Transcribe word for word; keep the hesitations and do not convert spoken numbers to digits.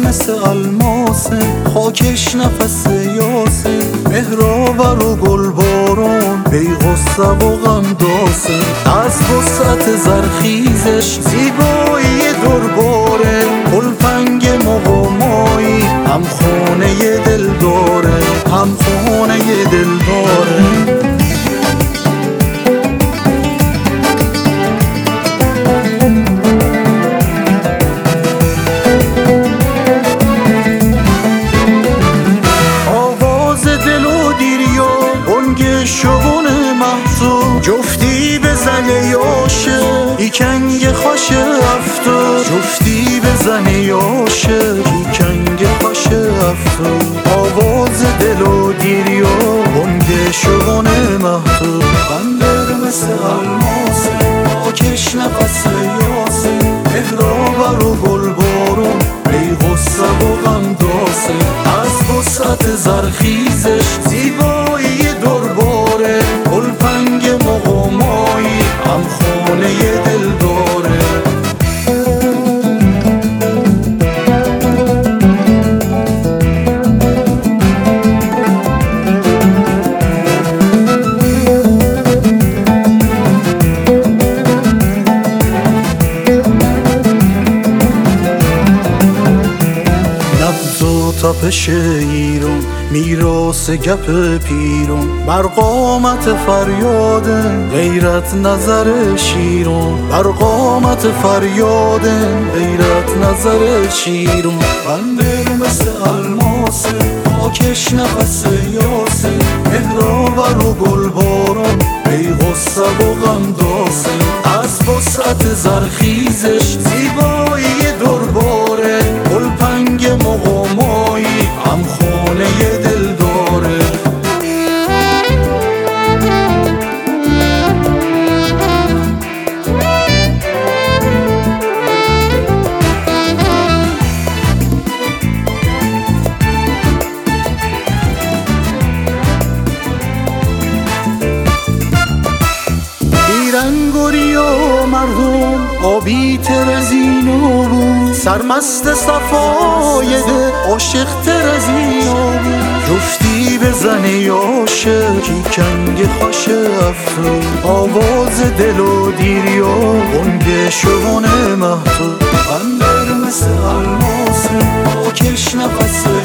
مثل الماسه، خاکش نفس یاسه، مهرآور و گل بارون، بی غصه و غمداسه. از وسعت زرخیزش زیبایی درباره، گلپنگ مقامایی، هم خونه دل داره، هم خونه دل داره. شبونه محصول جفتی بزنه یاشه، ایکنگ خوش افتو جفتی بزنه یاشه، ایکنگ خوش افتو. آواز دل و دیری و بنگ شبونه محصول، بندر مثل الماسه، خاکش نفس یاسه، مهرآور و گل بارون، بی غصه و غمداسه. از وسعت زرخیزش زیبایی درباره، گلپنگ مقامایی، هم خونه دل داره. نبض و تپش ایران، میراث گپ پیرون، بر قامت فریاده، غیرت نظر شیرون، بر قامت فریاده، غیرت نظر شیرون. بندر مثل الماسه، خاکش نفس یاسه، مهرآور و گل بارون، بی غصه و غمداسه. از وسعت زرخیزش زیبایی درباره، گلپنگ مقامایی، هم خونه دل داره. بیرنگوری و مردم آبی تر از اینو بود، سرمست صفای ده عاشق تر از اینو بود. جفتی بزنه یاشه، ایکنگ خوش افرو، آواز دل و دیری و بنگ شبونه محتوب. بندر مثل الماسه، خاکش نفس